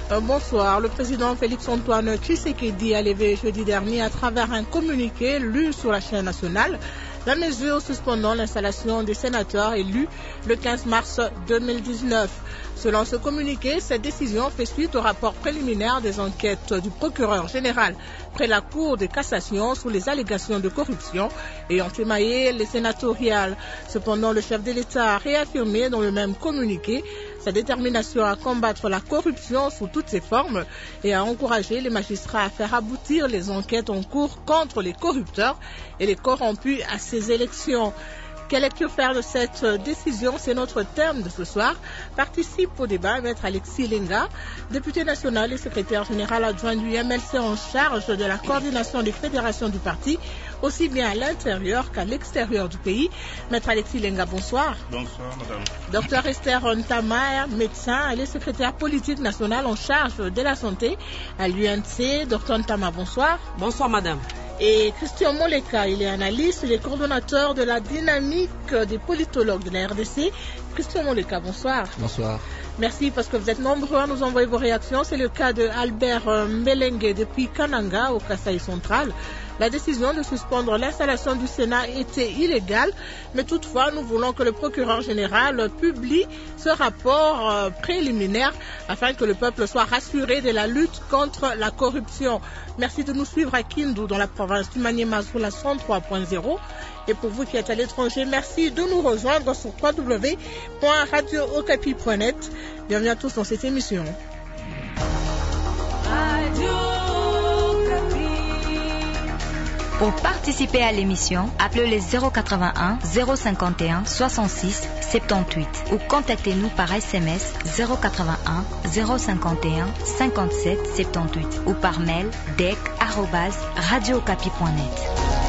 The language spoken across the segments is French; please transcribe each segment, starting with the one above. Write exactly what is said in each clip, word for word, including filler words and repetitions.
Euh, bonsoir. Le président Félix-Antoine Tshisekedi a levé jeudi dernier à travers un communiqué lu sur la chaîne nationale la mesure suspendant l'installation des sénateurs élus le quinze mars deux mille dix-neuf. Selon ce communiqué, cette décision fait suite au rapport préliminaire des enquêtes du procureur général près la Cour de cassation sous les allégations de corruption ayant émaillé les sénatoriales. Cependant, le chef de l'État a réaffirmé dans le même communiqué sa détermination à combattre la corruption sous toutes ses formes et à encourager les magistrats à faire aboutir les enquêtes en cours contre les corrupteurs et les corrompus à ces élections. Quelle lecture faire de cette décision? C'est notre thème de ce soir. Participe au débat Maître Alexis Lenga, député national et secrétaire général adjoint du M L C en charge de la coordination des fédérations du parti, aussi bien à l'intérieur qu'à l'extérieur du pays. Maître Alexis Lenga, bonsoir. Bonsoir, madame. Docteur Esther Ntama, médecin, elle est secrétaire politique nationale en charge de la santé à l'U N C. Docteur Ntama, bonsoir. Bonsoir, madame. Et Christian Moleka, il est analyste, il est coordonnateur de la dynamique des politologues de la R D C. Christian Moleka, bonsoir. Bonsoir. Merci parce que vous êtes nombreux à nous envoyer vos réactions. C'est le cas de Albert Mbelengue depuis Kananga au Kasaï central. La décision de suspendre l'installation du Sénat était illégale, mais toutefois, nous voulons que le procureur général publie ce rapport euh, préliminaire afin que le peuple soit rassuré de la lutte contre la corruption. Merci de nous suivre à Kindu, dans la province du Maniema, sur la cent trois point zéro. Et pour vous qui êtes à l'étranger, merci de nous rejoindre sur w w w point radio okapi point net. Bienvenue à tous dans cette émission. Pour participer à l'émission, appelez les zéro quatre-vingt-un zéro cinquante et un soixante-six soixante-dix-huit ou contactez-nous par S M S zéro quatre-vingt-un zéro cinquante et un cinquante-sept soixante-dix-huit ou par mail d e c arobase radio okapi point net.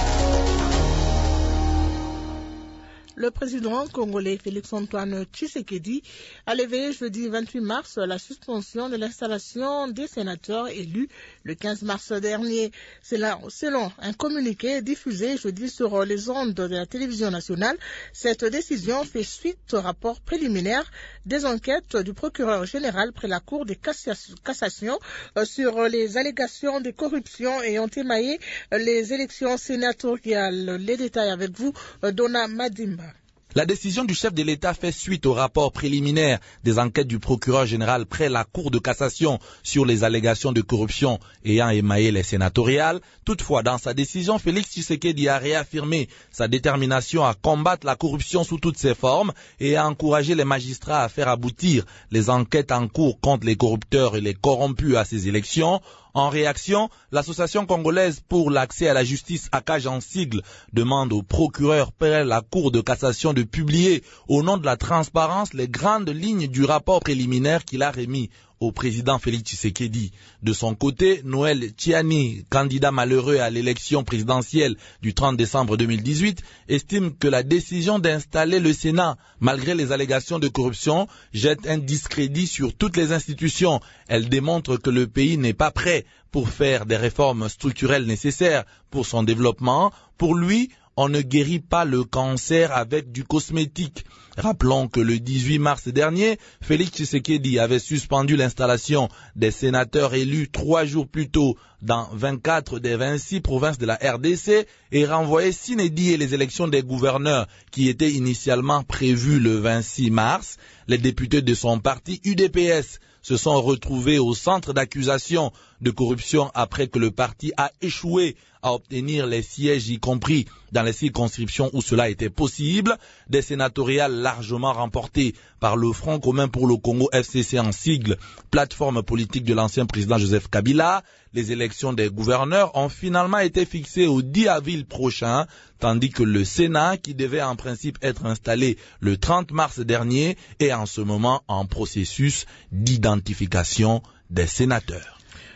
Le président congolais Félix-Antoine Tshisekedi a levé jeudi vingt-huit mars la suspension de l'installation des sénateurs élus le quinze mars dernier. C'est là, selon un communiqué diffusé jeudi sur les ondes de la télévision nationale, cette décision fait suite au rapport préliminaire des enquêtes du procureur général près la Cour de cassation sur les allégations de corruption ayant émaillé les élections sénatoriales. Les détails avec vous, Donna Madimba. La décision du chef de l'État fait suite au rapport préliminaire des enquêtes du procureur général près la Cour de cassation sur les allégations de corruption ayant émaillé les sénatoriales. Toutefois, dans sa décision, Félix Tshisekedi a réaffirmé sa détermination à combattre la corruption sous toutes ses formes et à encourager les magistrats à faire aboutir les enquêtes en cours contre les corrupteurs et les corrompus à ces élections. En réaction, l'Association congolaise pour l'accès à la justice, A C A J en sigle, demande au procureur près la Cour de cassation de publier, au nom de la transparence, les grandes lignes du rapport préliminaire qu'il a remis au président Félix Tshisekedi. De son côté, Noël Tchiani, candidat malheureux à l'élection présidentielle du trente décembre deux mille dix-huit, estime que la décision d'installer le Sénat, malgré les allégations de corruption, jette un discrédit sur toutes les institutions. Elle démontre que le pays n'est pas prêt pour faire des réformes structurelles nécessaires pour son développement. Pour lui, on ne guérit pas le cancer avec du cosmétique. Rappelons que le dix-huit mars dernier, Félix Tshisekedi avait suspendu l'installation des sénateurs élus trois jours plus tôt dans vingt-quatre des vingt-six provinces de la R D C et renvoyé sine die les élections des gouverneurs qui étaient initialement prévues le vingt-six mars. Les députés de son parti U D P S se sont retrouvés au centre d'accusation de corruption après que le parti a échoué à obtenir les sièges, y compris dans les circonscriptions où cela était possible, des sénatoriales largement remportées par le Front commun pour le Congo F C C en sigle, plateforme politique de l'ancien président Joseph Kabila. Les élections des gouverneurs ont finalement été fixées au dix avril prochain, tandis que le Sénat, qui devait en principe être installé le trente mars dernier, est en ce moment en processus d'identification des sénateurs.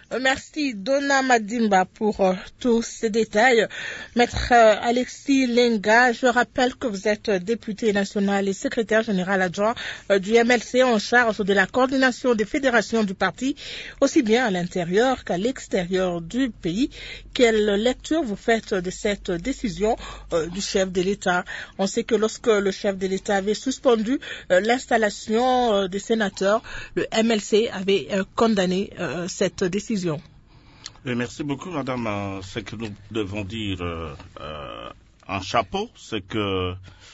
Merci Donna Madimba pour euh, tous ces détails. Maître euh, Alexis Lenga, je rappelle que vous êtes député national et secrétaire général adjoint euh, du M L C en charge de la coordination des fédérations du parti, aussi bien à l'intérieur qu'à l'extérieur du pays. Quelle lecture vous faites de cette décision euh, du chef de l'État? On sait que lorsque le chef de l'État avait suspendu euh, l'installation euh, des sénateurs, le M L C avait euh, condamné euh, cette décision. Et merci beaucoup, madame. Ce que nous devons dire euh, euh, en chapeau, c'est que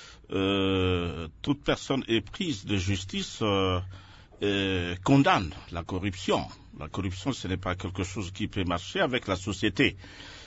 euh, toute personne éprise de justice euh, euh, condamne la corruption. La corruption, ce n'est pas quelque chose qui peut marcher avec la société.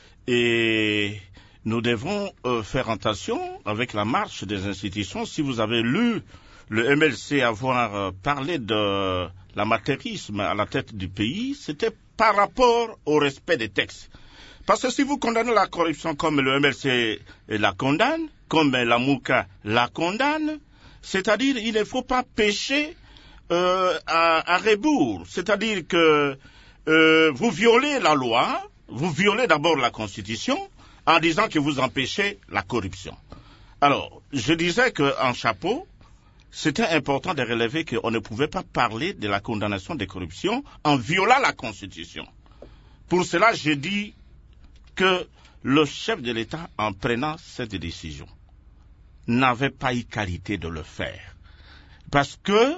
Et nous devons euh, faire attention avec la marche des institutions. Si vous avez lu le M L C avoir euh, parlé de l'amateurisme à la tête du pays, c'était par rapport au respect des textes. Parce que si vous condamnez la corruption comme le M L C la condamne, comme la Mouka la condamne, c'est-à-dire il ne faut pas pécher euh, à, à rebours. C'est-à-dire que euh, vous violez la loi, vous violez d'abord la Constitution en disant que vous empêchez la corruption. Alors, je disais qu'en chapeau, c'était important de relever qu'on ne pouvait pas parler de la condamnation des corruptions en violant la Constitution. Pour cela, j'ai dit que le chef de l'État, en prenant cette décision, n'avait pas eu qualité de le faire. Parce que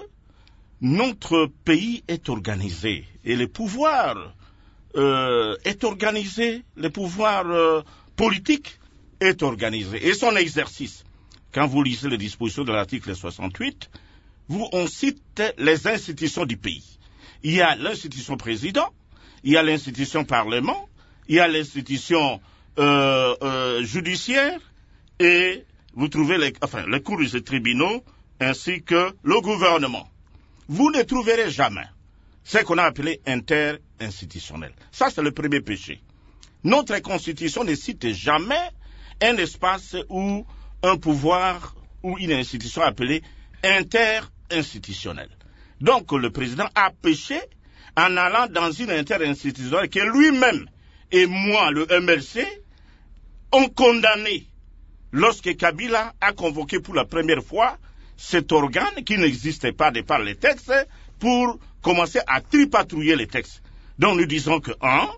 notre pays est organisé et le pouvoir euh, est organisé, le pouvoir euh, politique est organisé et son exercice. Quand vous lisez les dispositions de l'article soixante-huit, vous, on cite les institutions du pays. Il y a l'institution président, il y a l'institution parlement, il y a l'institution euh, euh, judiciaire et vous trouvez les, enfin, les cours et tribunaux ainsi que le gouvernement. Vous ne trouverez jamais ce qu'on a appelé interinstitutionnel. Ça, c'est le premier péché. Notre Constitution ne cite jamais un espace où un pouvoir ou une institution appelée interinstitutionnelle. Donc le président a péché en allant dans une interinstitutionnelle que lui-même et moi, le M L C, ont condamné lorsque Kabila a convoqué pour la première fois cet organe qui n'existait pas de par les textes pour commencer à tripatouiller les textes. Donc nous disons que, un,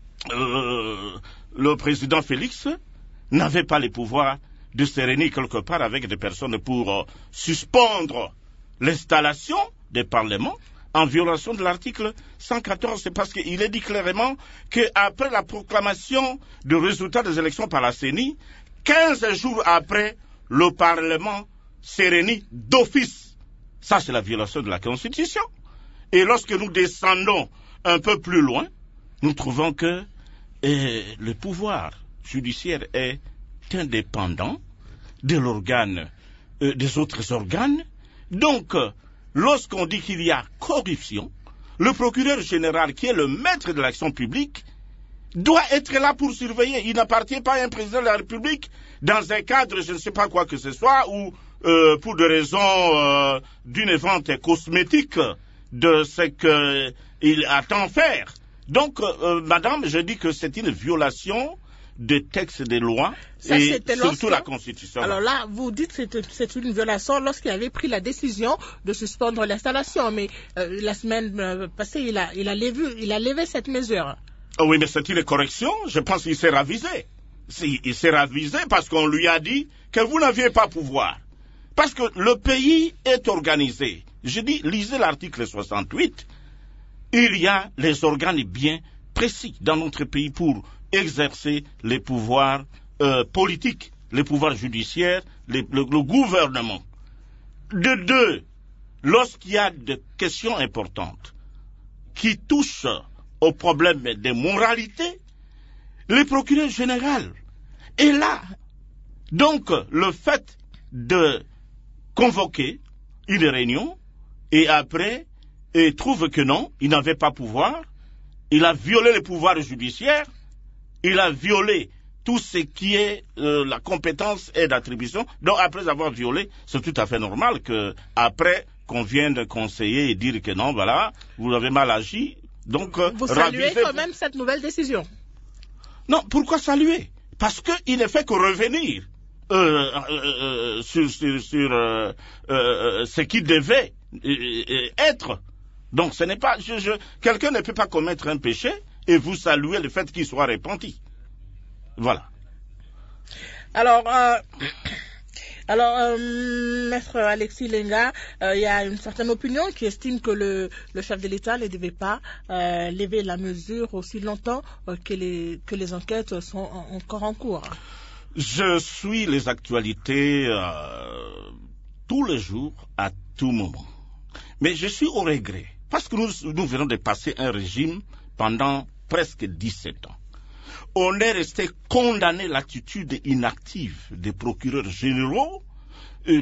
euh, le président Félix n'avait pas les pouvoirs de se réunir quelque part avec des personnes pour euh, suspendre l'installation des parlements en violation de l'article cent quatorze. C'est parce qu'il est dit clairement qu'après la proclamation du résultat des élections par la C E N I, quinze jours après, le Parlement s'est réuni d'office. Ça, c'est la violation de la Constitution. Et lorsque nous descendons un peu plus loin, nous trouvons que eh, le pouvoir judiciaire est indépendant de l'organe, euh, des autres organes. Donc, euh, lorsqu'on dit qu'il y a corruption, le procureur général, qui est le maître de l'action publique, doit être là pour surveiller. Il n'appartient pas à un président de la République dans un cadre, je ne sais pas quoi que ce soit, ou euh, pour des raisons euh, d'une vente cosmétique de ce qu'il attend faire. Donc, euh, madame, je dis que c'est une violation des textes des lois ça, et surtout la Constitution. Alors là, vous dites que c'est une violation lorsqu'il avait pris la décision de suspendre l'installation, mais euh, la semaine euh, passée, il a, il, a levé, il a levé cette mesure. Oh oui, mais c'est une correction. Je pense qu'il s'est ravisé. Il s'est ravisé parce qu'on lui a dit que vous n'aviez pas pouvoir. Parce que le pays est organisé. Je dis, lisez l'article soixante-huit. Il y a les organes bien précis dans notre pays pour exercer les pouvoirs euh, politiques, les pouvoirs judiciaires, les, le, le gouvernement. De deux, lorsqu'il y a des questions importantes qui touchent au problème des moralités, le procureur général est là. Donc, le fait de convoquer une réunion et après, il trouve que non, il n'avait pas pouvoir, il a violé le pouvoir judiciaire, il a violé tout ce qui est euh, la compétence et l'attribution. Donc, après avoir violé, c'est tout à fait normal que après qu'on vienne de conseiller et dire que non, voilà, vous avez mal agi, Donc, vous saluez quand même cette nouvelle décision? Non, pourquoi saluer? Parce qu'il ne fait que revenir euh, euh, sur, sur, sur euh, euh, ce qui devait euh, être. Donc, ce n'est pas, je, je, quelqu'un ne peut pas commettre un péché et vous saluer le fait qu'il soit repenti. Voilà. Alors, euh, alors euh, Maître Alexis Lenga, il euh, y a une certaine opinion qui estime que le, le chef de l'État ne devait pas euh, lever la mesure aussi longtemps euh, que, les, que les enquêtes sont en, encore en cours. Je suis les actualités euh, tous les jours, à tout moment. Mais je suis au regret, parce que nous, nous venons de passer un régime pendant presque dix-sept ans. On est resté condamné l'attitude inactive des procureurs généraux de,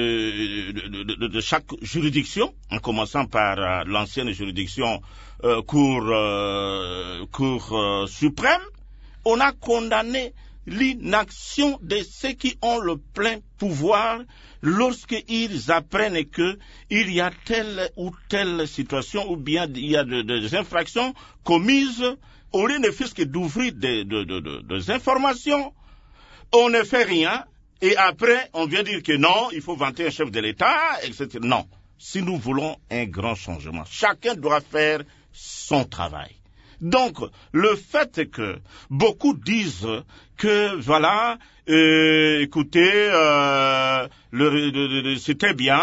de, de, de chaque juridiction, en commençant par euh, l'ancienne juridiction euh, Cour, euh, cour euh, suprême. On a condamné l'inaction de ceux qui ont le plein pouvoir lorsqu'ils apprennent qu'il y a telle ou telle situation ou bien il y a des de, de infractions commises. Au lieu ne fût-ce que d'ouvrir des, de, de, de, des informations, on ne fait rien, et après, on vient dire que non, il faut vanter un chef de l'État, et cetera. Non. Si nous voulons un grand changement, chacun doit faire son travail. Donc, le fait que beaucoup disent que, voilà, euh, écoutez, euh, le, le, le, c'était bien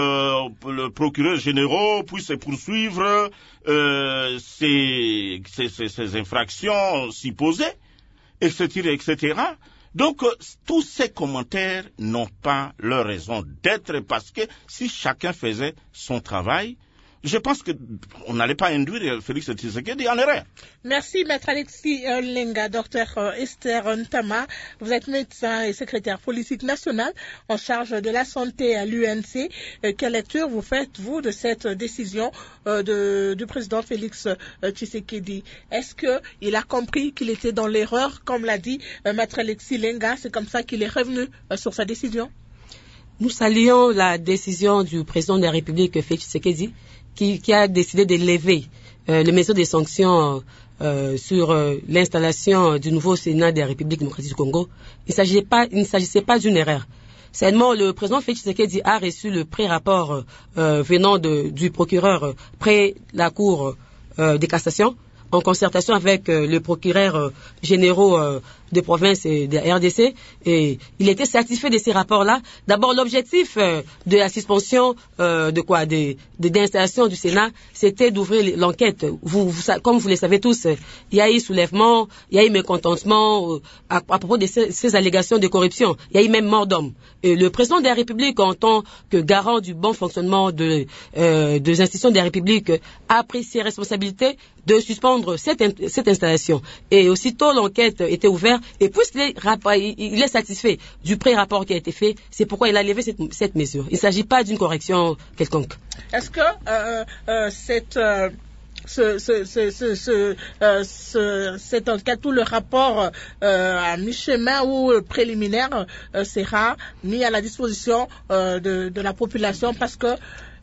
que le procureur général puisse poursuivre euh, ces, ces, ces, ces infractions supposées, et cetera, et cetera. Donc, euh, tous ces commentaires n'ont pas leur raison d'être, parce que si chacun faisait son travail, je pense qu'on n'allait pas induire Félix Tshisekedi en erreur. Merci, Maître Alexis Lenga. Docteur Esther Ntama, vous êtes médecin et secrétaire politique national en charge de la santé à l'U N C. Quelle lecture vous faites-vous de cette décision de, du président Félix Tshisekedi? Est-ce qu'il a compris qu'il était dans l'erreur, comme l'a dit Maître Alexis Lenga? C'est comme ça qu'il est revenu sur sa décision? Nous saluons la décision du président de la République, Félix Tshisekedi, Qui, qui a décidé de lever euh, les mesures de sanctions euh, sur euh, l'installation du nouveau Sénat de la République démocratique du Congo. Il ne s'agissait pas, il ne s'agissait pas d'une erreur. Seulement, le président Félix Tshisekedi a reçu le pré-rapport euh, venant de, du procureur euh, près la Cour euh, de cassation, en concertation avec euh, le procureur euh, généraux euh, de province et de la R D C, et il était satisfait de ces rapports-là. D'abord, l'objectif euh, de la suspension euh, de quoi, de, de d'installation du Sénat, c'était d'ouvrir l'enquête. Vous, vous, comme vous le savez tous, il y a eu soulèvement, il y a eu mécontentement euh, à, à propos de ces, ces allégations de corruption. Il y a eu même mort d'homme. Et le président de la République, en tant que garant du bon fonctionnement de, euh, des institutions de la République, a pris ses responsabilités de suspendre cette, cette installation. Et aussitôt l'enquête était ouverte, et puisqu'il est, il est satisfait du pré-rapport qui a été fait, c'est pourquoi il a levé cette, cette mesure. Il ne s'agit pas d'une correction quelconque. Est-ce que euh, euh, cette, euh, ce, ce, ce, ce, ce, euh, ce, cette enquête ou le rapport euh, à mi-chemin ou préliminaire euh, sera mis à la disposition euh, de, de la population, parce que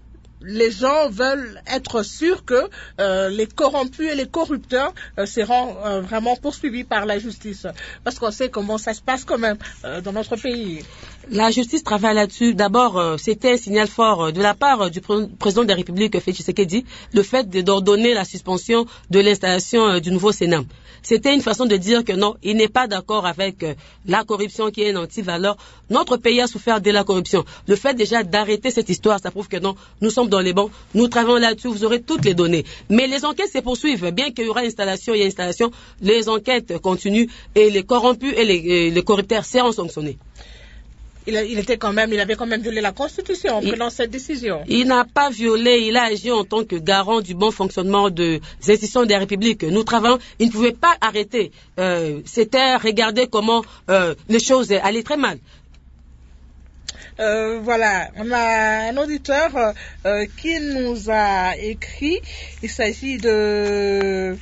les gens veulent être sûrs que euh, les corrompus et les corrupteurs euh, seront euh, vraiment poursuivis par la justice. Parce qu'on sait comment ça se passe quand même euh, dans notre pays. La justice travaille là-dessus. D'abord, euh, c'était un signal fort euh, de la part euh, du pr- président de la République, Félix Tshisekedi, le fait de, d'ordonner la suspension de l'installation euh, du nouveau Sénat. C'était une façon de dire que non, il n'est pas d'accord avec euh, la corruption qui est une anti-valeur. Notre pays a souffert de la corruption. Le fait déjà d'arrêter cette histoire, ça prouve que non, nous sommes dans les bons, nous travaillons là-dessus, vous aurez toutes les données. Mais les enquêtes se poursuivent. Bien qu'il y aura installation, il y a installation, les enquêtes continuent et les corrompus et les, et les corrupteurs seront sanctionnés. Il, il était quand même, il avait quand même violé la Constitution en il, prenant cette décision. Il n'a pas violé, il a agi en tant que garant du bon fonctionnement des institutions de la République. Nous travaillons, il ne pouvait pas arrêter. Euh, c'était regarder comment euh, les choses allaient très mal. euh, voilà, on a un auditeur euh, qui nous a écrit. Il s'agit de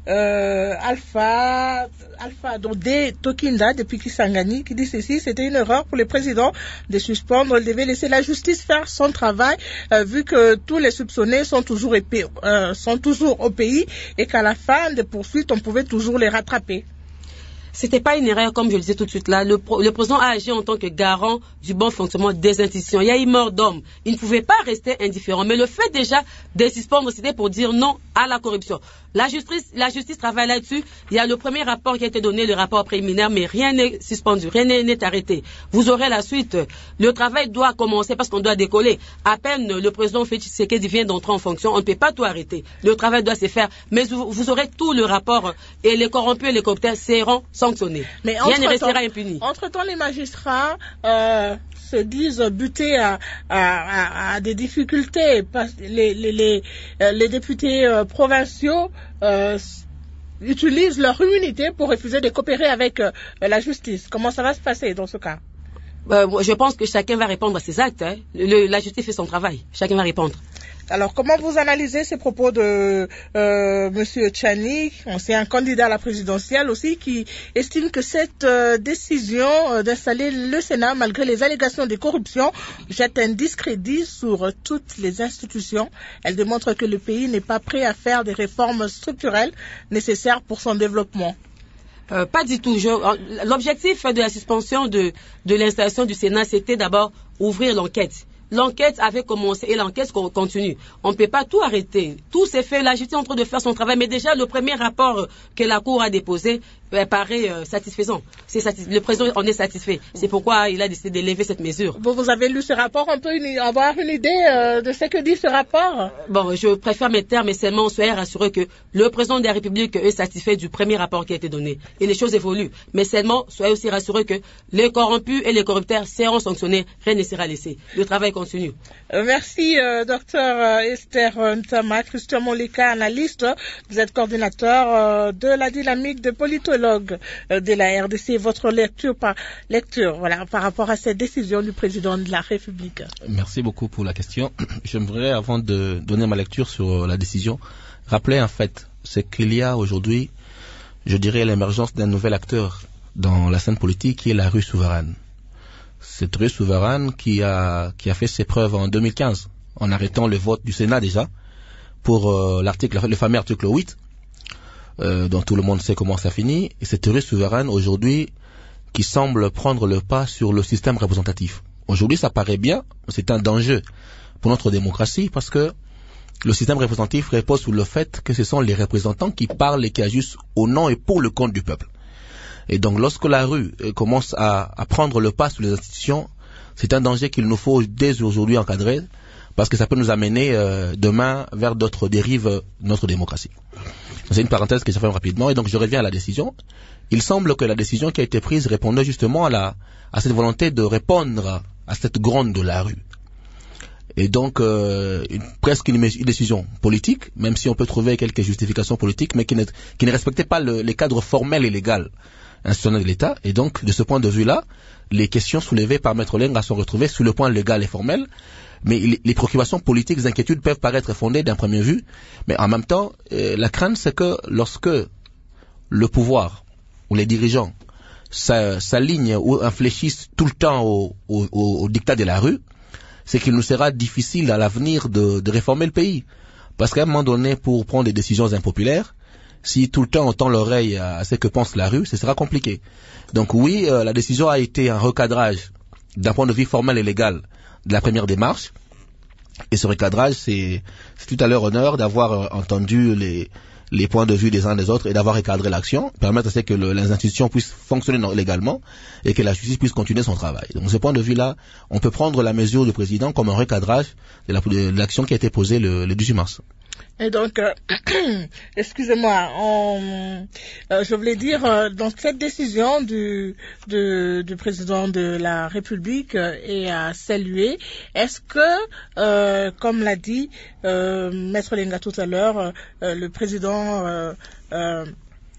euh, Alpha, Alpha Dodé Tokinda depuis Kisangani qui dit ceci: c'était une erreur pour le président de suspendre. Il devait laisser la justice faire son travail euh, vu que tous les soupçonnés sont toujours, épais, euh, sont toujours au pays et qu'à la fin des poursuites, on pouvait toujours les rattraper. C'était pas une erreur, comme je le disais tout de suite là. Le, le président a agi en tant que garant du bon fonctionnement des institutions. Il y a eu mort d'homme. Il ne pouvait pas rester indifférent. Mais le fait déjà de suspendre, c'était pour dire non à la corruption. La justice, la justice travaille là-dessus. Il y a le premier rapport qui a été donné, le rapport préliminaire, mais rien n'est suspendu, rien n'est arrêté. Vous aurez la suite. Le travail doit commencer parce qu'on doit décoller. À peine le président Félix Tshisekedi vient d'entrer en fonction, on ne peut pas tout arrêter. Le travail doit se faire. Mais vous, vous aurez tout le rapport et les corrompus et les corrupteurs seront sanctionnés. Mais rien ne restera impuni. Entre-temps, les magistrats euh, se disent butés à, à, à, à des difficultés. Les, les, les, les députés euh, provinciaux euh, utilisent leur immunité pour refuser de coopérer avec euh, la justice. Comment ça va se passer dans ce cas? euh, Je pense que chacun va répondre à ses actes. Hein. Le, la justice fait son travail. Chacun va répondre. Alors, comment vous analysez ces propos de euh, Monsieur Tchani, c'est un candidat à la présidentielle aussi, qui estime que cette euh, décision euh, d'installer le Sénat, malgré les allégations de corruption, jette un discrédit sur toutes les institutions. Elle démontre que le pays n'est pas prêt à faire des réformes structurelles nécessaires pour son développement. Euh, pas du tout. L'objectif de la suspension de, de l'installation du Sénat, c'était d'abord ouvrir l'enquête. L'enquête avait commencé et l'enquête continue. On ne peut pas tout arrêter. Tout s'est fait. La justice est en train de faire son travail. Mais déjà, le premier rapport que la Cour a déposé euh, paraît euh, satisfaisant. C'est satis... Le président en est satisfait. C'est pourquoi il a décidé de lever cette mesure. Vous, vous avez lu ce rapport, on peut une... avoir une idée euh, de ce que dit ce rapport? Bon, je préfère mes termes, mais seulement soyez rassurés que le président de la République est satisfait du premier rapport qui a été donné. Et les choses évoluent. Mais seulement soyez aussi rassurés que les corrompus et les corrupteurs seront sanctionnés. Rien ne sera laissé. Le travail continue. Euh, merci, euh, docteur Esther Ntama. Christian Molika, analyste. Vous êtes coordinateur euh, de la dynamique de politologue euh, de la R D C. Votre lecture par lecture, voilà, par rapport à cette décision du président de la République. Merci beaucoup pour la question. J'aimerais, avant de donner ma lecture sur la décision, rappeler un fait. C'est qu'il y a aujourd'hui, je dirais, l'émergence d'un nouvel acteur dans la scène politique qui est la rue souveraine. Cette rue souveraine qui a, qui a fait ses preuves en deux mille quinze, en arrêtant le vote du Sénat déjà, pour euh, l'article, le fameux article huit, euh, dont tout le monde sait comment ça finit. Et cette rue souveraine, aujourd'hui, qui semble prendre le pas sur le système représentatif. Aujourd'hui, ça paraît bien, c'est un danger pour notre démocratie, parce que le système représentatif repose sur le fait que ce sont les représentants qui parlent et qui agissent au nom et pour le compte du peuple. Et donc, lorsque la rue commence à, à prendre le pas sur les institutions, c'est un danger qu'il nous faut dès aujourd'hui encadrer, parce que ça peut nous amener euh, demain vers d'autres dérives de notre démocratie. C'est une parenthèse que je fais rapidement, et donc je reviens à la décision. Il semble que la décision qui a été prise répondait justement à, la, à cette volonté de répondre à cette gronde de la rue. Et donc, euh, une, presque une, une décision politique, même si on peut trouver quelques justifications politiques, mais qui ne, qui ne respectait pas le, les cadres formels et légaux institutionnels de l'État. Et donc, de ce point de vue-là, les questions soulevées par Maître Lenga sont retrouvées sur le point légal et formel, mais il, les préoccupations politiques, les inquiétudes peuvent paraître fondées d'un premier vue, mais en même temps, euh, la crainte, c'est que lorsque le pouvoir ou les dirigeants s'alignent ou infléchissent tout le temps au, au, au, au dictat de la rue, c'est qu'il nous sera difficile à l'avenir de, de réformer le pays. Parce qu'à un moment donné, pour prendre des décisions impopulaires, si tout le temps on tend l'oreille à ce que pense la rue, ce sera compliqué. Donc oui, euh, la décision a été un recadrage d'un point de vue formel et légal de la première démarche. Et ce recadrage, c'est tout à leur honneur d'avoir euh, entendu les, les points de vue des uns des autres et d'avoir recadré l'action, permettre à ce que le, les institutions puissent fonctionner légalement et que la justice puisse continuer son travail. Donc, de ce point de vue-là, on peut prendre la mesure du président comme un recadrage de l'action qui a été posée le, le dix-huit mars. Et donc, euh, excusez-moi, on, euh, je voulais dire, euh, dans cette décision du, du, du président de la République euh, est à saluer. Est-ce que, euh, comme l'a dit euh, Maître Lenga tout à l'heure, euh, le président euh, euh,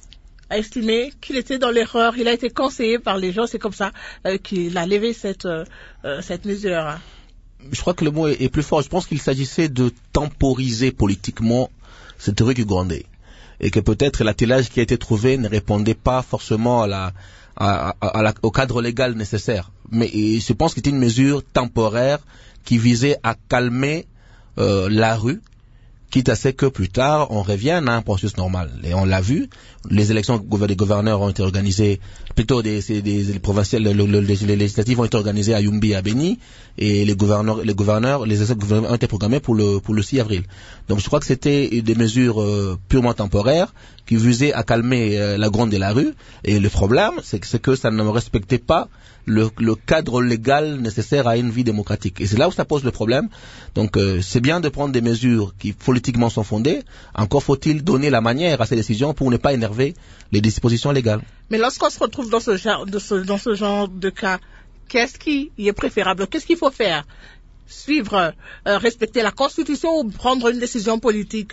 a estimé qu'il était dans l'erreur. Il a été conseillé par les gens. C'est comme ça euh, qu'il a levé cette, euh, cette mesure. Je crois que le mot est, est plus fort. Je pense qu'il s'agissait de temporiser politiquement cette rue Grondé. Et que peut-être l'attelage qui a été trouvé ne répondait pas forcément à la, à, à, à la, au cadre légal nécessaire. Mais je pense que c'était une mesure temporaire qui visait à calmer euh, la rue, quitte à ce que plus tard on revienne à un processus normal. Et on l'a vu, les élections des gouverneurs ont été organisées, plutôt des, des, des provinciales, le, le, les législatives ont été organisées à Yumbi et à Beni, et les gouverneurs, les gouverneurs, les élections ont été programmées pour le, pour le six avril. Donc je crois que c'était des mesures euh, purement temporaires qui visaient à calmer euh, la gronde de la rue. Et le problème, c'est que, c'est que ça ne respectait pas Le, le cadre légal nécessaire à une vie démocratique. Et c'est là où ça pose le problème. Donc euh, c'est bien de prendre des mesures qui politiquement sont fondées. Encore faut-il donner la manière à ces décisions pour ne pas énerver les dispositions légales. Mais lorsqu'on se retrouve dans ce genre de, ce, dans ce genre de cas, qu'est-ce qui est préférable? Qu'est-ce qu'il faut faire? Suivre, euh, respecter la Constitution ou prendre une décision politique?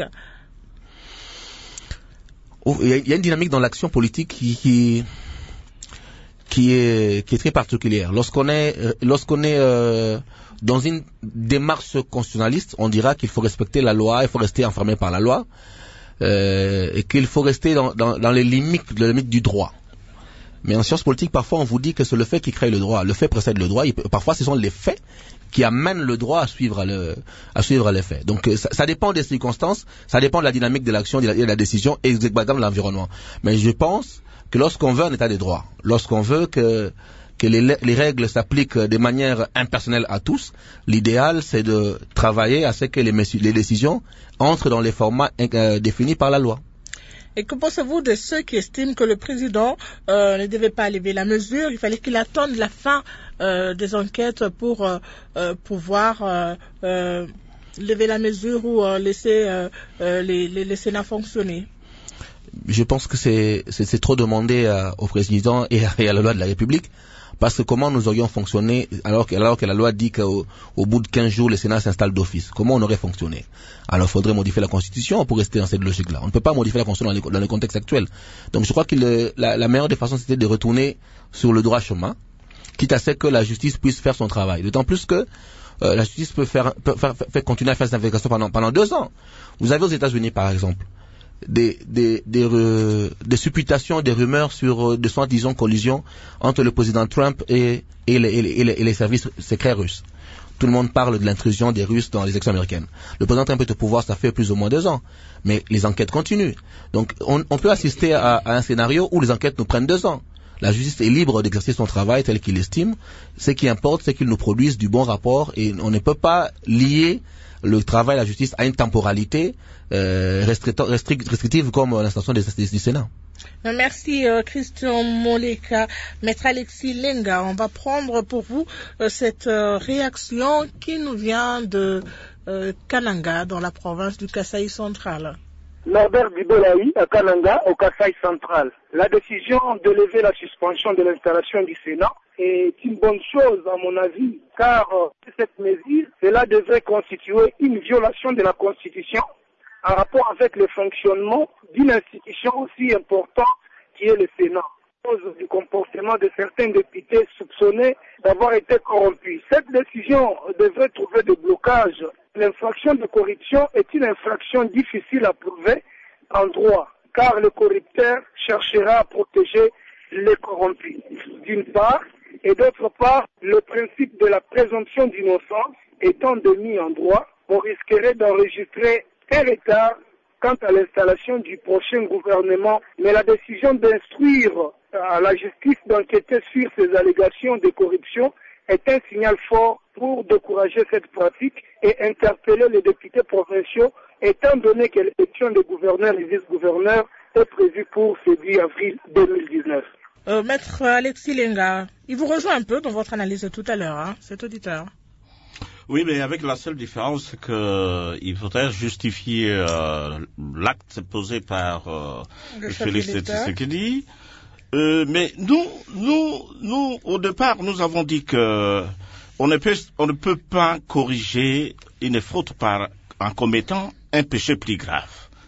Oh, il y a une dynamique dans l'action politique qui... qui qui est qui est très particulière. Lorsqu'on est euh, lorsqu'on est euh, dans une démarche constitutionnaliste, on dira qu'il faut respecter la loi, il faut rester enfermé par la loi, euh, et qu'il faut rester dans, dans, dans les limites, les limites du droit. Mais en sciences politiques, parfois, on vous dit que c'est le fait qui crée le droit. Le fait précède le droit. Il, parfois, ce sont les faits qui amènent le droit à suivre le, à suivre les faits. Donc, ça, ça dépend des circonstances, ça dépend de la dynamique de l'action, de la, de la décision et exactement de l'environnement. Mais je pense que lorsqu'on veut un état de droit, lorsqu'on veut que, que les, les règles s'appliquent de manière impersonnelle à tous, l'idéal c'est de travailler à ce que les, les décisions entrent dans les formats euh, définis par la loi. Et que pensez-vous de ceux qui estiment que le président euh, ne devait pas lever la mesure, il fallait qu'il attende la fin euh, des enquêtes pour euh, euh, pouvoir euh, euh, lever la mesure ou euh, laisser euh, euh, les, les, les Sénats fonctionner? Je pense que c'est, c'est, c'est trop demandé à, au président et à, et à la loi de la République, parce que comment nous aurions fonctionné alors que, alors que la loi dit qu'au au bout de quinze jours, le Sénat s'installe d'office? Comment on aurait fonctionné? Alors il faudrait modifier la Constitution pour rester dans cette logique-là. On ne peut pas modifier la Constitution dans, les, dans le contexte actuel. Donc je crois que le, la, la meilleure des façons, c'était de retourner sur le droit chemin, quitte à ce que la justice puisse faire son travail. D'autant plus que euh, la justice peut faire, peut faire, faire continuer à faire cette investigation pendant, pendant deux ans. Vous avez aux États-Unis, par exemple, Des, des, des, euh, des supputations, des rumeurs sur euh, de soi-disant collision entre le président Trump et, et, les, et, les, et, les, et les services secrets russes. Tout le monde parle de l'intrusion des Russes dans les élections américaines. Le président Trump est au pouvoir, ça fait plus ou moins deux ans. Mais les enquêtes continuent. Donc on, on peut assister à, à un scénario où les enquêtes nous prennent deux ans. La justice est libre d'exercer son travail tel qu'il estime. Ce qui importe, c'est qu'il nous produise du bon rapport et on ne peut pas lier le travail de la justice à une temporalité euh, restrictive comme l'instauration des assises du Sénat. Merci euh, Christian Moleka. Maître Alexis Lenga, on va prendre pour vous euh, cette euh, réaction qui nous vient de euh, Kananga dans la province du Kasaï central. Norbert Dibelaï à Kananga, au Kasaï central. La décision de lever la suspension de l'installation du Sénat est une bonne chose à mon avis, car euh, cette mesure, cela devrait constituer une violation de la Constitution en rapport avec le fonctionnement d'une institution aussi importante qui est le Sénat, à cause du comportement de certains députés soupçonnés d'avoir été corrompus. Cette décision devrait trouver des blocages. L'infraction de corruption est une infraction difficile à prouver en droit, car le corrupteur cherchera à protéger les corrompus, d'une part, et d'autre part, le principe de la présomption d'innocence étant démis en droit, on risquerait d'enregistrer un retard quant à l'installation du prochain gouvernement, mais la décision d'instruire à la justice d'enquêter sur ces allégations de corruption est un signal fort pour décourager cette pratique et interpeller les députés provinciaux, étant donné que l'élection des gouverneurs et vice-gouverneurs est prévue pour ce dix avril deux mille dix-neuf. Euh, Maître Alexis Lenga, il vous rejoint un peu dans votre analyse tout à l'heure, hein, cet auditeur. Oui, mais avec la seule différence qu'il faudrait justifier euh, l'acte posé par euh, Félix Tshisekedi. Euh, mais nous, nous, nous, au départ, nous avons dit que on ne peut, on ne peut pas corriger une faute par en commettant un péché plus grave.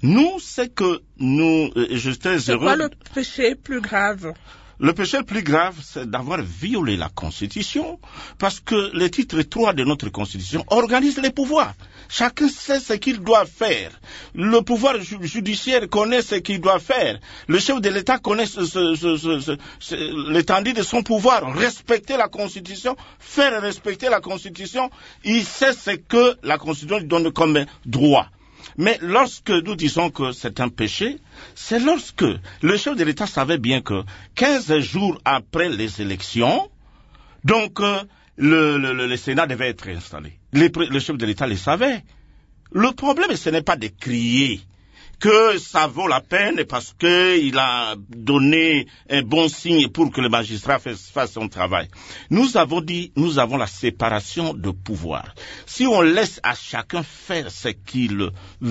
Nous, c'est que nous, j'étais heureux... C'est quoi le péché plus grave? Le péché le plus grave, c'est d'avoir violé la Constitution, parce que le titre trois de notre Constitution organise les pouvoirs. Chacun sait ce qu'il doit faire. Le pouvoir ju- judiciaire connaît ce qu'il doit faire. Le chef de l'État connaît ce, ce, ce, ce, ce, l'étendue de son pouvoir. Respecter la Constitution, faire respecter la Constitution, il sait ce que la Constitution lui donne comme droit. Mais lorsque nous disons que c'est un péché, c'est lorsque le chef de l'État savait bien que quinze jours après les élections, donc euh, le, le, le Sénat devait être installé. Les, le chef de l'État le savait. Le problème, ce n'est pas de crier que ça vaut la peine parce qu'il a donné un bon signe pour que le magistrat fasse, fasse son travail. Nous avons dit, nous avons la séparation de pouvoir. Si on laisse à chacun faire ce qu'il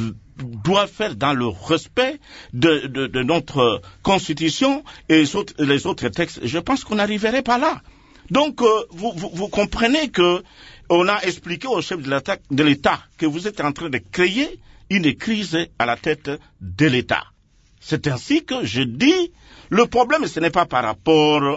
doit faire dans le respect de, de, de notre Constitution et les autres, les autres textes, je pense qu'on n'arriverait pas là. Donc, euh, vous, vous, vous comprenez que on a expliqué au chef de l'État que vous êtes en train de créer une crise à la tête de l'État. C'est ainsi que je dis, le problème ce n'est pas par rapport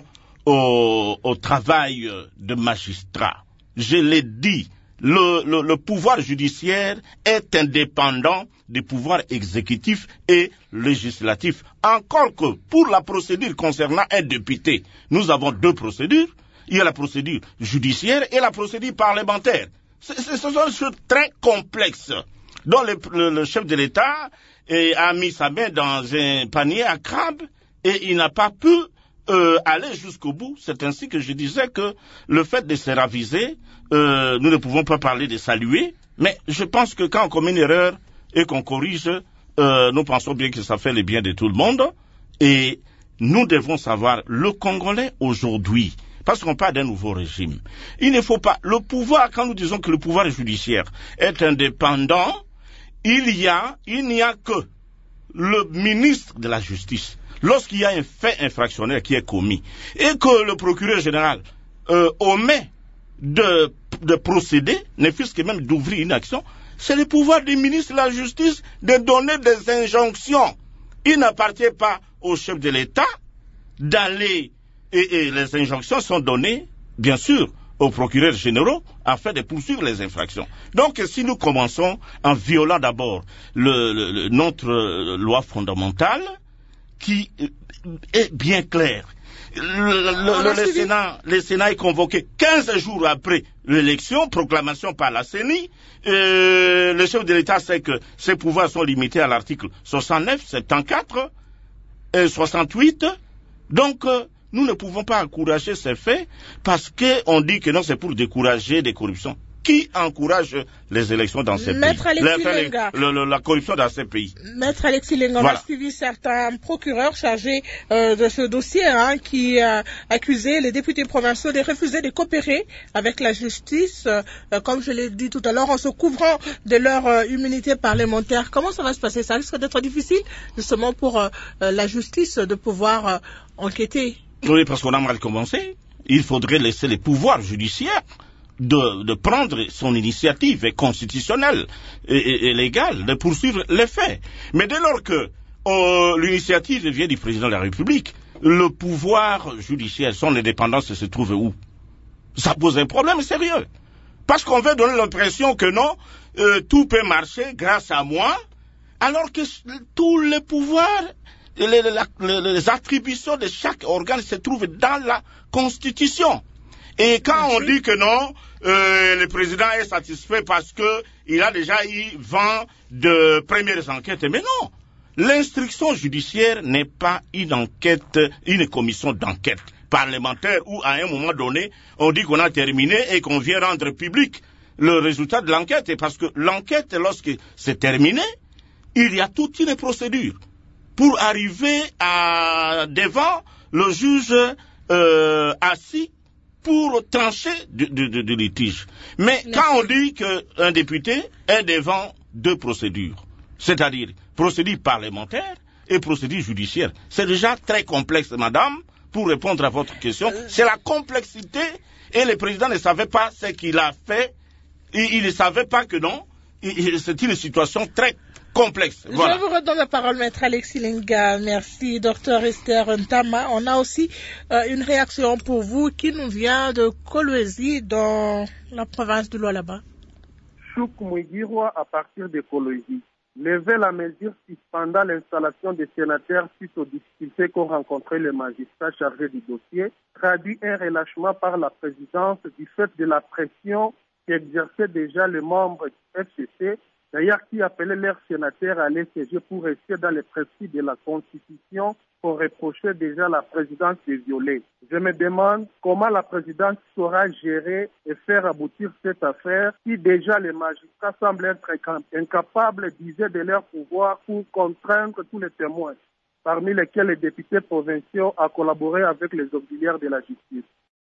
au, au travail de magistrat. Je l'ai dit, le, le, le pouvoir judiciaire est indépendant du pouvoir exécutif et législatif. Encore que pour la procédure concernant un député, nous avons deux procédures. Il y a la procédure judiciaire et la procédure parlementaire. Ce sont des choses très complexes. dont le, le, le chef de l'État eh, a mis sa main dans un panier à crabes et il n'a pas pu euh, aller jusqu'au bout. C'est ainsi que je disais que le fait de se raviser, euh, nous ne pouvons pas parler de saluer, mais je pense que quand on commet une erreur et qu'on corrige, euh, nous pensons bien que ça fait le bien de tout le monde et nous devons savoir, le Congolais aujourd'hui, parce qu'on parle d'un nouveau régime, il ne faut pas, le pouvoir, quand nous disons que le pouvoir judiciaire est indépendant, il y a, il n'y a que le ministre de la Justice, lorsqu'il y a un fait infractionnel qui est commis, et que le procureur général euh, omet de, de procéder, ne fût-ce que même d'ouvrir une action, c'est le pouvoir du ministre de la Justice de donner des injonctions. Il n'appartient pas au chef de l'État d'aller, et, et les injonctions sont données, bien sûr, aux procureurs généraux afin de poursuivre les infractions. Donc, si nous commençons en violant d'abord le, le, le, notre euh, loi fondamentale, qui est bien claire, le, le, le, le, Sénat, le Sénat est convoqué quinze jours après l'élection, proclamation par la C E N I. Euh, le chef de l'État sait que ses pouvoirs sont limités à l'article soixante-neuf, soixante-quatorze, et soixante-huit. Donc, euh, nous ne pouvons pas encourager ces faits parce qu'on dit que non, c'est pour décourager des corruptions. Qui encourage les élections dans ces Maître pays Alexis la, Lenga. le, le, la corruption dans ces pays. Maître Alexis Lenga, voilà. On a suivi certains procureurs chargés euh, de ce dossier hein, qui euh, accusaient les députés provinciaux de refuser de coopérer avec la justice, euh, comme je l'ai dit tout à l'heure, en se couvrant de leur euh, immunité parlementaire. Comment ça va se passer? Ça risque d'être difficile justement pour euh, la justice de pouvoir euh, enquêter. Oui, parce qu'on a mal commencé. Il faudrait laisser les pouvoirs judiciaires de, de prendre son initiative constitutionnelle et, et, et légale, de poursuivre les faits. Mais dès lors que euh, l'initiative vient du président de la République, le pouvoir judiciaire, son indépendance se trouve où? Ça pose un problème sérieux. Parce qu'on veut donner l'impression que non, euh, tout peut marcher grâce à moi, alors que tous les pouvoirs... Les, les, les, les attributions de chaque organe se trouvent dans la Constitution. Et quand on dit que non, euh, le président est satisfait parce que il a déjà eu vingt de premières enquêtes. Mais non, l'instruction judiciaire n'est pas une enquête, une commission d'enquête parlementaire où à un moment donné, on dit qu'on a terminé et qu'on vient rendre public le résultat de l'enquête. Et parce que l'enquête, lorsque c'est terminé, il y a toute une procédure pour arriver à devant le juge euh, assis pour trancher du, du, du, du litige. Mais Merci. Quand on dit qu'un député est devant deux procédures, c'est-à-dire procédure parlementaire et procédure judiciaire, c'est déjà très complexe, madame, pour répondre à votre question. Euh... C'est la complexité et le président ne savait pas ce qu'il a fait. Il, il ne savait pas que non, c'est une situation très complexe. Voilà. Je vous redonne la parole, maître Alexis Linga. Merci, docteur Esther Ntama. On a aussi euh, une réaction pour vous qui nous vient de Kolwezi, dans la province de Lualaba. Chouk Mouigirwa, à partir de Kolwezi. Lever la mesure suspendant l'installation des sénateurs suite aux difficultés qu'ont rencontrées les magistrats chargés du dossier traduit un relâchement par la présidence du fait de la pression qu'exerçaient déjà les membres du F C C, d'ailleurs qui appelaient leurs sénateurs à aller siéger pour rester dans les principes de la Constitution qu'on reprochait déjà la présidence de violer. Je me demande comment la présidence saura gérer et faire aboutir cette affaire si déjà les magistrats semblent être incapables d'user de leur pouvoir pour contraindre tous les témoins, parmi lesquels les députés provinciaux ont collaboré avec les auxiliaires de la justice.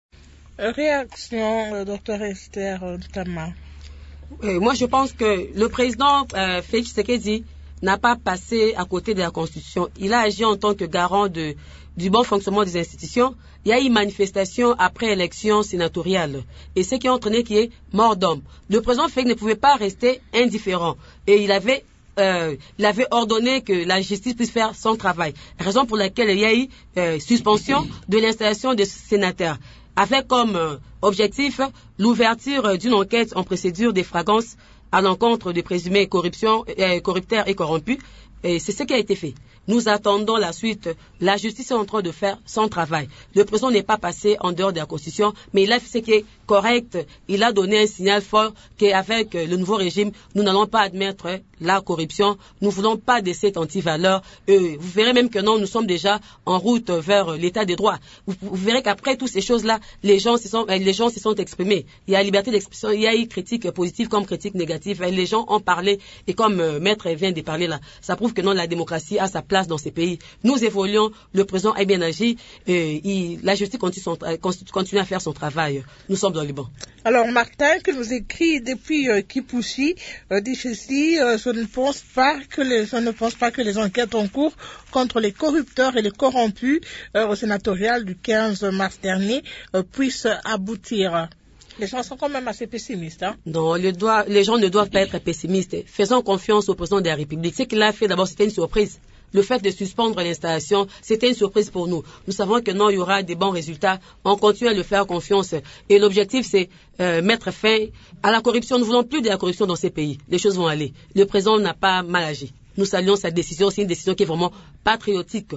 Réaction, euh, docteur Esther Ntama. Euh, moi, je pense que le président euh, Félix Tshisekedi n'a pas passé à côté de la Constitution. Il a agi en tant que garant de, du bon fonctionnement des institutions. Il y a eu une manifestation après l'élection sénatoriale. Et ce qui a entraîné qui est mort d'homme. Le président Félix ne pouvait pas rester indifférent. Et il avait, euh, il avait ordonné que la justice puisse faire son travail. Raison pour laquelle il y a eu euh, suspension de l'installation des sénateurs, avec comme euh, objectif l'ouverture euh, d'une enquête en procédure de flagrance à l'encontre de présumés corruption, euh, corrupteurs et corrompus. Et c'est ce qui a été fait. Nous attendons la suite. La justice est en train de faire son travail. Le président n'est pas passé en dehors de la Constitution, mais il a fait ce qui est correct. Il a donné un signal fort qu'avec le nouveau régime, nous n'allons pas admettre la corruption. Nous ne voulons pas de cette antivaleur. Euh, vous verrez même que non, nous sommes déjà en route vers l'état des droits. Vous, vous verrez qu'après toutes ces choses-là, les gens se sont, les gens se sont exprimés. Il y a liberté d'expression, il y a eu critique positive comme critique négative. Les gens ont parlé et comme euh, maître vient de parler là, ça prouve que non, la démocratie a sa place dans ces pays. Nous évoluons, le président a bien agi, et il, la justice continue, son, continue à faire son travail. Nous sommes dans le bon. Alors Martin, qui nous écrit depuis euh, Kipushi, euh, dit ceci, euh, je ne pense pas que les, je ne pense pas que les enquêtes en cours contre les corrupteurs et les corrompus euh, au sénatorial du quinze mars dernier euh, puissent aboutir. Les gens sont quand même assez pessimistes. Hein? Non, les, doigt, les gens ne doivent pas être pessimistes. Faisons confiance au président de la République. Ce qu'il a fait d'abord, c'était une surprise. Le fait de suspendre l'installation, c'était une surprise pour nous. Nous savons que non, il y aura des bons résultats. On continue à le faire confiance. Et l'objectif, c'est euh, mettre fin à la corruption. Nous ne voulons plus de la corruption dans ces pays. Les choses vont aller. Le président n'a pas mal agi. Nous saluons sa décision. C'est une décision qui est vraiment patriotique.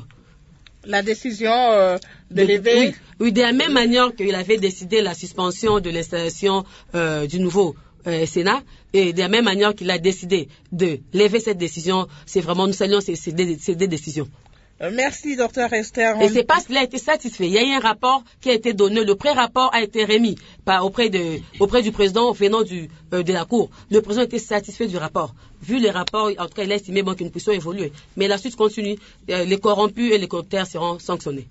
La décision euh, de, de lever... Oui, oui, de la même manière qu'il avait décidé la suspension de l'installation euh, du nouveau euh, Sénat, et de la même manière qu'il a décidé de lever cette décision, c'est vraiment, nous saluons ces, ces, deux, ces deux décisions. Euh, merci, docteur Esther. Et c'est parce qu'il a été satisfait. Il y a eu un rapport qui a été donné. Le pré-rapport a été remis par, auprès, de, auprès du président venant du, euh, de la Cour. Le président était satisfait du rapport. Vu les rapports, en tout cas, il a estimé bon, que nous puissions évoluer. Mais la suite continue. Euh, les corrompus et les corrupteurs seront sanctionnés.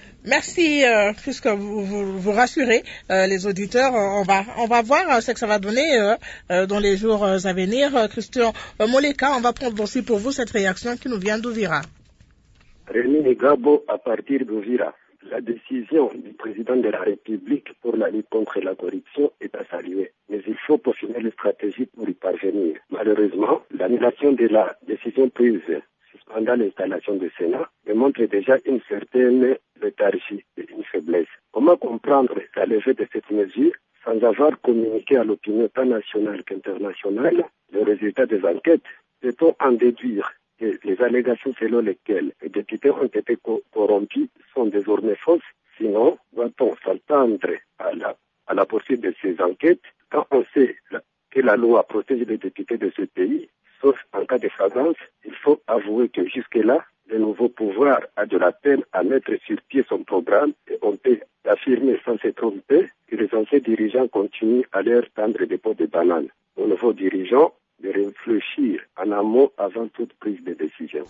Merci, euh, puisque vous vous, vous rassurez euh, les auditeurs. On va on va voir euh, ce que ça va donner euh, euh, dans les jours euh, à venir. Euh, Christian euh, Moleka, on va prendre aussi pour vous cette réaction qui nous vient d'Ouvira. Rémi Gabo à partir d'Ouvira. La décision du président de la République pour la lutte contre la corruption est à saluer. Mais il faut peaufiner les stratégies pour y parvenir. Malheureusement, l'annulation de la décision prise suspendant l'installation du Sénat démontre déjà une certaine léthargie et une faiblesse. Comment comprendre la levée de cette mesure sans avoir communiqué à l'opinion tant nationale qu'internationale le résultat des enquêtes? Peut-on en déduire que les allégations selon lesquelles les députés ont été co- corrompus sont désormais fausses? Sinon, doit-on s'attendre à la, à la poursuite de ces enquêtes quand on sait la, que la loi protège les députés de ce pays, sauf en cas de flagrance? Il faut avouer que jusque-là, le nouveau pouvoir a de la peine à mettre sur pied son programme et on peut affirmer sans se tromper que les anciens dirigeants continuent à leur tendre des pots de banane. Aux nouveaux dirigeants de réfléchir en amont avant toute prise de décision.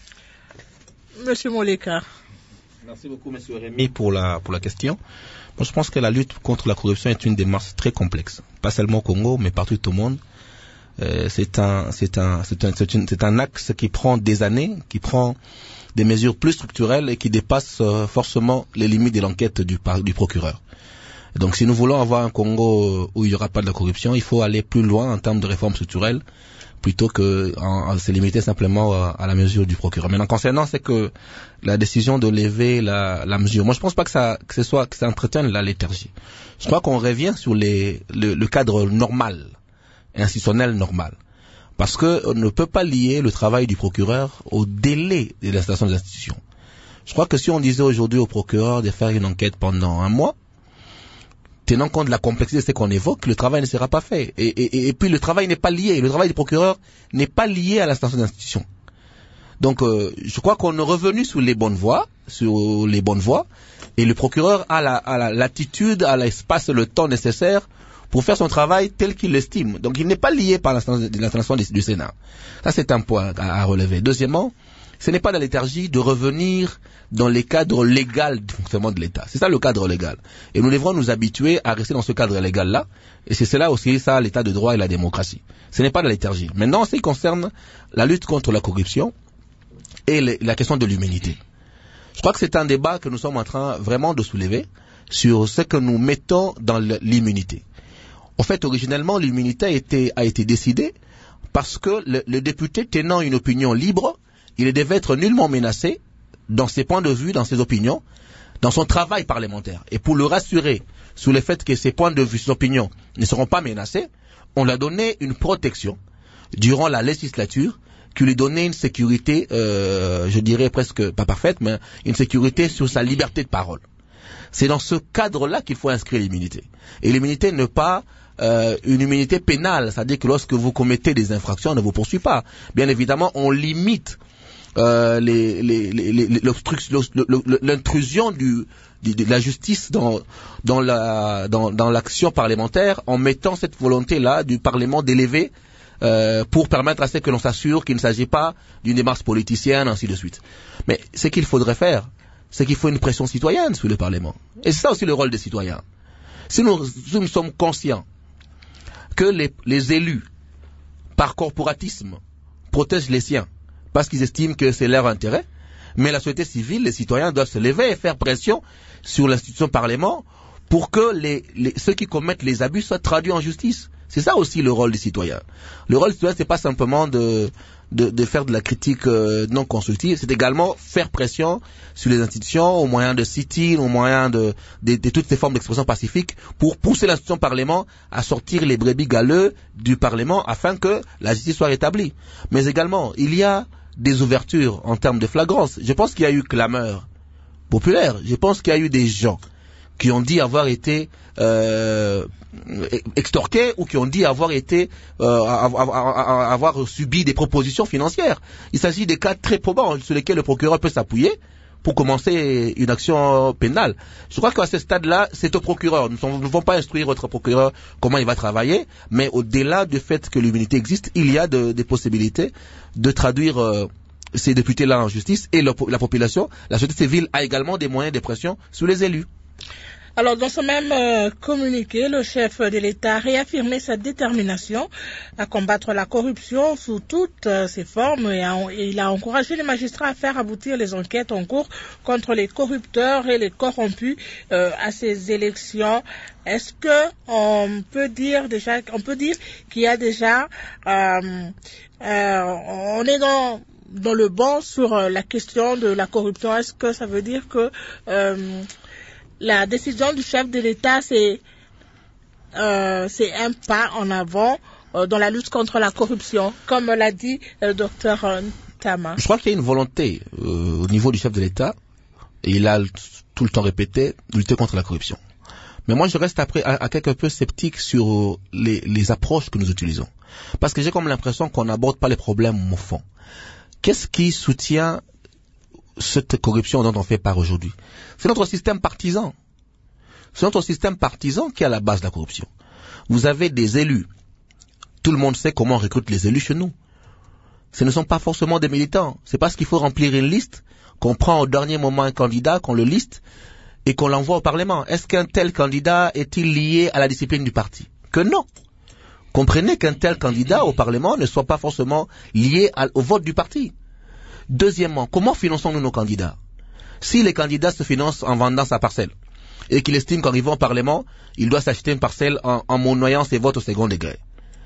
Monsieur Moleka. Merci beaucoup, Monsieur Rémi, pour la, pour la question. Moi, je pense que la lutte contre la corruption est une démarche très complexe. Pas seulement au Congo, mais partout au monde. Euh, c'est un, c'est un, c'est un, c'est une, c'est un axe qui prend des années, qui prend des mesures plus structurelles et qui dépasse euh, forcément les limites de l'enquête du, du procureur. Donc si nous voulons avoir un Congo où il n'y aura pas de la corruption, il faut aller plus loin en termes de réformes structurelles plutôt que en, en se limiter simplement à, à la mesure du procureur. Maintenant, concernant, c'est que la décision de lever la, la mesure, moi je pense pas que ça, que ce soit, que ça entretienne la léthargie. Je crois qu'on revient sur les, le, le cadre normal, institutionnel normal. Parce que on ne peut pas lier le travail du procureur au délai de l'installation des institutions. Je crois que si on disait aujourd'hui au procureur de faire une enquête pendant un mois, tenant compte de la complexité de ce qu'on évoque, le travail ne sera pas fait. Et, et, et puis le travail n'est pas lié. Le travail du procureur n'est pas lié à l'installation des institutions. Donc euh, je crois qu'on est revenu sur les bonnes voies, sur les bonnes voies, et le procureur a la, a la l'attitude, a l'espace, le temps nécessaire pour faire son travail tel qu'il l'estime. Donc il n'est pas lié par l'installation du Sénat. Ça c'est un point à, à relever. Deuxièmement, ce n'est pas la léthargie de revenir dans les cadres légaux du fonctionnement de l'État. C'est ça le cadre légal. Et nous devrons nous habituer à rester dans ce cadre légal-là. Et c'est cela aussi, ça, l'État de droit et la démocratie. Ce n'est pas de la léthargie. Maintenant, en ce qui concerne la lutte contre la corruption et les, la question de l'humanité. Je crois que c'est un débat que nous sommes en train vraiment de soulever sur ce que nous mettons dans l'immunité. En fait, originellement, l'immunité a été, a été décidée parce que le, le député tenant une opinion libre, il devait être nullement menacé dans ses points de vue, dans ses opinions, dans son travail parlementaire. Et pour le rassurer sur le fait que ses points de vue, ses opinions ne seront pas menacés, on lui a donné une protection durant la législature qui lui donnait une sécurité, euh, je dirais presque pas parfaite, mais une sécurité sur sa liberté de parole. C'est dans ce cadre-là qu'il faut inscrire l'immunité. Et l'immunité n'est pas euh, une immunité pénale, c'est-à-dire que lorsque vous commettez des infractions, on ne vous poursuit pas. Bien évidemment, on limite Euh, les, les, les, les, l'intrusion du, du, de la justice dans, dans, la, dans, dans l'action parlementaire en mettant cette volonté-là du Parlement d'élever euh, pour permettre à ce que l'on s'assure qu'il ne s'agit pas d'une démarche politicienne, ainsi de suite. Mais ce qu'il faudrait faire, c'est qu'il faut une pression citoyenne sur le Parlement. Et c'est ça aussi le rôle des citoyens. Si nous, si nous sommes conscients que les, les élus, par corporatisme, protègent les siens, parce qu'ils estiment que c'est leur intérêt, mais la société civile, les citoyens doivent se lever et faire pression sur l'institution Parlement pour que les, les, ceux qui commettent les abus soient traduits en justice. C'est ça aussi le rôle des citoyens. Le rôle des citoyens, c'est pas simplement de, de, de faire de la critique euh, non constructive, c'est également faire pression sur les institutions au moyen de sit-in, au moyen de, de, de toutes ces formes d'expression pacifique pour pousser l'institution Parlement à sortir les brebis galeux du Parlement afin que la justice soit rétablie. Mais également, il y a des ouvertures en termes de flagrance. Je pense qu'il y a eu clameur populaire. Je pense qu'il y a eu des gens qui ont dit avoir été euh, extorqués ou qui ont dit avoir été euh, avoir, avoir subi des propositions financières. Il s'agit des cas très probants sur lesquels le procureur peut s'appuyer pour commencer une action pénale. Je crois qu'à ce stade-là, c'est au procureur. Nous ne devons pas instruire votre procureur comment il va travailler, mais au-delà du fait que l'immunité existe, il y a de, des possibilités de traduire euh, ces députés-là en justice et le, la population, la société civile a également des moyens de pression sur les élus. Alors, dans ce même euh, communiqué, le chef de l'État a réaffirmé sa détermination à combattre la corruption sous toutes euh, ses formes et, a, et il a encouragé les magistrats à faire aboutir les enquêtes en cours contre les corrupteurs et les corrompus euh, à ces élections. Est-ce que on peut dire déjà, on peut dire qu'il y a déjà, euh, euh, on est dans dans le banc sur euh, la question de la corruption? Est-ce que ça veut dire que euh, la décision du chef de l'État, c'est euh, c'est un pas en avant euh, dans la lutte contre la corruption, comme l'a dit le euh, docteur euh, Tama? Je crois qu'il y a une volonté euh, au niveau du chef de l'État, et il a tout le temps répété, de lutter contre la corruption. Mais moi, je reste après à, à quelque peu sceptique sur les, les approches que nous utilisons. Parce que j'ai comme l'impression qu'on n'aborde pas les problèmes au fond. Qu'est-ce qui soutient cette corruption dont on fait part aujourd'hui? C'est notre système partisan. C'est notre système partisan qui est à la base de la corruption. Vous avez des élus. Tout le monde sait comment on recrute les élus chez nous. Ce ne sont pas forcément des militants. C'est parce qu'il faut remplir une liste, qu'on prend au dernier moment un candidat, qu'on le liste, et qu'on l'envoie au Parlement. Est-ce qu'un tel candidat est-il lié à la discipline du parti? Que non. Comprenez qu'un tel candidat au Parlement ne soit pas forcément lié à, au vote du parti. Deuxièmement, comment finançons-nous nos candidats? Si les candidats se financent en vendant sa parcelle, et qu'il estime qu'arrivant au Parlement, il doit s'acheter une parcelle en, en monnoyant ses votes au second degré.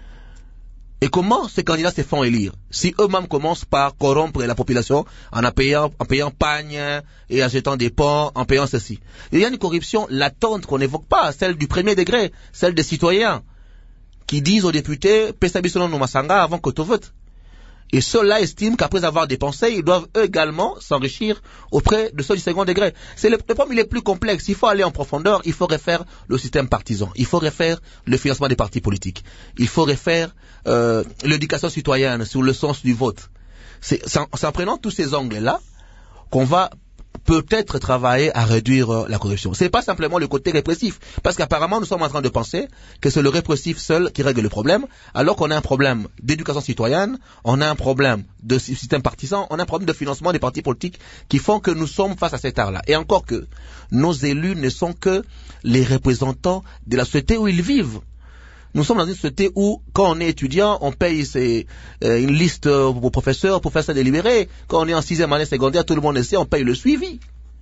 Et comment ces candidats se font élire si eux-mêmes commencent par corrompre la population en, en payant, en payant pagne et en jetant des ponts, en payant ceci. Il y a une corruption latente qu'on n'évoque pas, celle du premier degré, celle des citoyens qui disent aux députés « Pesa biso no masanga » avant que tu votes. Et ceux-là estiment qu'après avoir dépensé, ils doivent eux également s'enrichir auprès de ceux du second degré. C'est le, le problème, il est plus complexe. Il faut aller en profondeur, il faut refaire le système partisan, il faut refaire le financement des partis politiques, il faut refaire euh, l'éducation citoyenne sur le sens du vote. C'est, c'est, en, c'est en prenant tous ces angles-là qu'on va peut-être travailler à réduire euh, la corruption. C'est pas simplement le côté répressif, parce qu'apparemment nous sommes en train de penser que c'est le répressif seul qui règle le problème, alors qu'on a un problème d'éducation citoyenne, on a un problème de système partisan, on a un problème de financement des partis politiques qui font que nous sommes face à cet art-là. Et encore que nos élus ne sont que les représentants de la société où ils vivent. Nous sommes dans une société où, quand on est étudiant, on paye ses, euh, une liste euh, aux professeurs pour faire ça délibéré. Quand on est en sixième année secondaire, tout le monde le sait, on paye le suivi.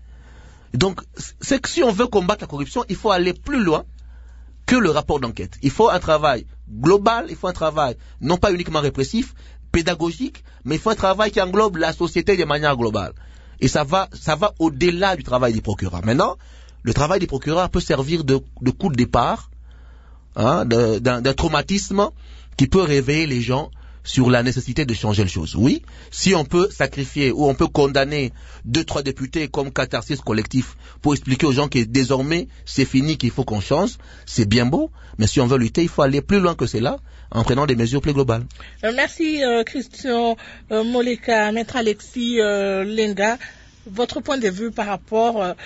Donc, c'est que si on veut combattre la corruption, il faut aller plus loin que le rapport d'enquête. Il faut un travail global, il faut un travail non pas uniquement répressif, pédagogique, mais il faut un travail qui englobe la société de manière globale. Et ça va, ça va au-delà du travail des procureurs. Maintenant, le travail des procureurs peut servir de, de coup de départ, Hein, d'un, d'un traumatisme qui peut réveiller les gens sur la nécessité de changer les choses. Oui, si on peut sacrifier ou on peut condamner deux, trois députés comme catharsis collectif pour expliquer aux gens que désormais c'est fini, qu'il faut qu'on change, c'est bien beau, mais si on veut lutter, il faut aller plus loin que cela en prenant des mesures plus globales. Euh, merci euh, Christian euh, Moleka, Maître Alexis euh, Lenga. Votre point de vue par rapport euh,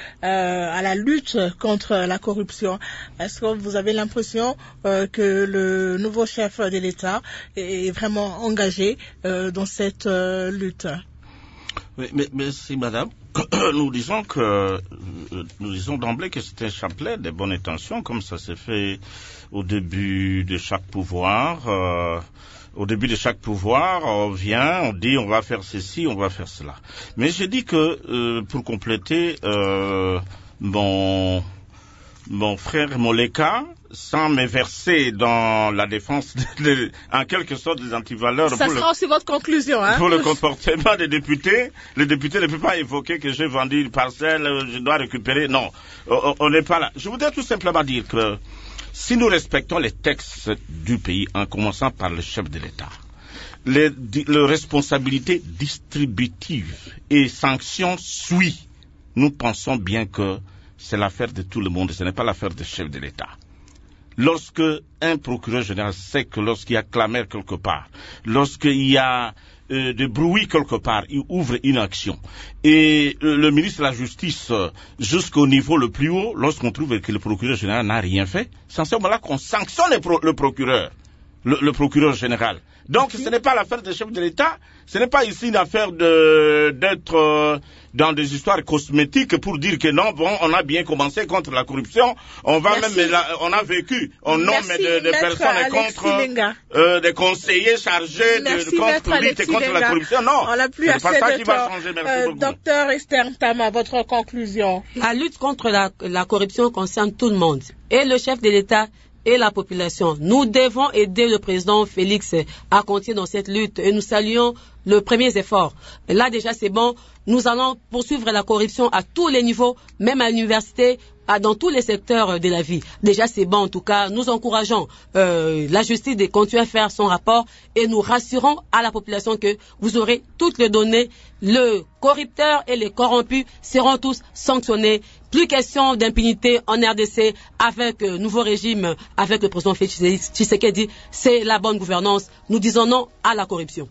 à la lutte contre la corruption. Est-ce que vous avez l'impression euh, que le nouveau chef de l'État est vraiment engagé euh, dans cette euh, lutte? Oui, mais, mais si, madame, nous disons que nous disons d'emblée que c'est un chapelet de bonnes intentions, comme ça s'est fait au début de chaque pouvoir. Euh, Au début de chaque pouvoir, on vient, on dit on va faire ceci, on va faire cela. Mais j'ai dit que, euh, pour compléter, euh, mon, mon frère Moleka, sans me verser dans la défense, de, de, en quelque sorte, des antivaleurs. Ça pour sera le, aussi votre conclusion, hein? Pour le comportement des députés, les députés ne peuvent pas évoquer que j'ai vendu une parcelle, je dois récupérer. Non, on n'est pas là. Je voudrais tout simplement dire que si nous respectons les textes du pays, en commençant par le chef de l'État, les, les responsabilités distributives et sanctions suivent, nous pensons bien que c'est l'affaire de tout le monde, ce n'est pas l'affaire du chef de l'État. Lorsque un procureur général sait que lorsqu'il y a clameur quelque part, lorsqu'il y a euh, de bruit quelque part, il ouvre une action. Et euh, le ministre de la Justice, euh, jusqu'au niveau le plus haut, lorsqu'on trouve que le procureur général n'a rien fait, c'est en ce moment-là qu'on sanctionne le, pro- le procureur, le, le procureur général. Donc, okay. Ce n'est pas l'affaire des chefs de l'État, ce n'est pas ici une affaire de, d'être euh, dans des histoires cosmétiques pour dire que non, bon, on a bien commencé contre la corruption, on va Merci. même, la, on a vécu au nom de, de personnes contre euh, des conseillers chargés Merci, de, contre lutter contre Lenga. La corruption. Non, on n'a plus c'est assez pas ça de qui temps. va changer. Merci euh, beaucoup. Docteur Esther Ntama, votre conclusion. La lutte contre la, la corruption concerne tout le monde, et le chef de l'État et la population. Nous devons aider le président Félix à continuer dans cette lutte et nous saluons le premier effort. Là déjà c'est bon, nous allons poursuivre la corruption à tous les niveaux, même à l'université, dans tous les secteurs de la vie. Déjà c'est bon en tout cas, nous encourageons euh, la justice de continuer à faire son rapport et nous rassurons à la population que vous aurez toutes les données. Le corrupteur et les corrompus seront tous sanctionnés. Plus question d'impunité en R D C avec le euh, nouveau régime, avec le président Félix Tshisekedi, c'est la bonne gouvernance. Nous disons non à la corruption.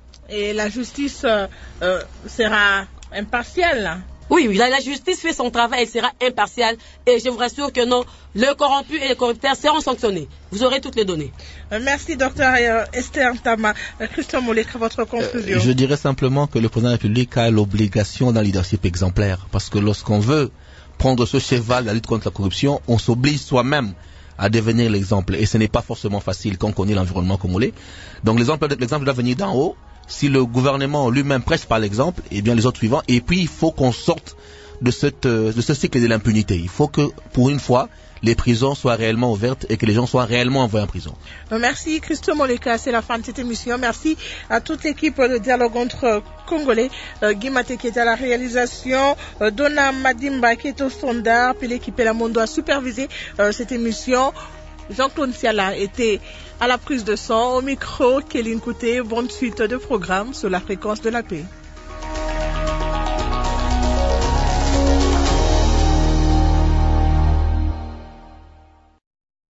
Et la justice euh, euh, sera impartiale. Oui, oui, la, la justice fait son travail, elle sera impartiale. Et je vous rassure que non, le corrompu et les corrupteurs seront sanctionnés. Vous aurez toutes les données. Euh, merci, docteur euh, Esther Ntama. Euh, Christian Moleka, votre conclusion. Euh, je dirais simplement que le président de la République a l'obligation d'un leadership exemplaire. Parce que lorsqu'on veut prendre ce cheval de la lutte contre la corruption, on s'oblige soi-même à devenir l'exemple. Et ce n'est pas forcément facile quand on connaît l'environnement congolais. Donc l'exemple, l'exemple doit venir d'en haut. Si le gouvernement lui-même prêche par l'exemple, eh bien les autres suivants. Et puis il faut qu'on sorte de, cette, de ce cycle de l'impunité. Il faut que, pour une fois, les prisons soient réellement ouvertes et que les gens soient réellement envoyés en prison. Merci Christo Moleka, c'est la fin de cette émission. Merci à toute l'équipe de Dialogue entre Congolais, euh, Guy Maté qui est à la réalisation, euh, Donna Madimba qui est au standard, puis l'équipe Elamondo a supervisé euh, cette émission. Jean-Claude Siala était à la prise de son, au micro, Kéline Kouté, bonne suite de programme sur la fréquence de la paix.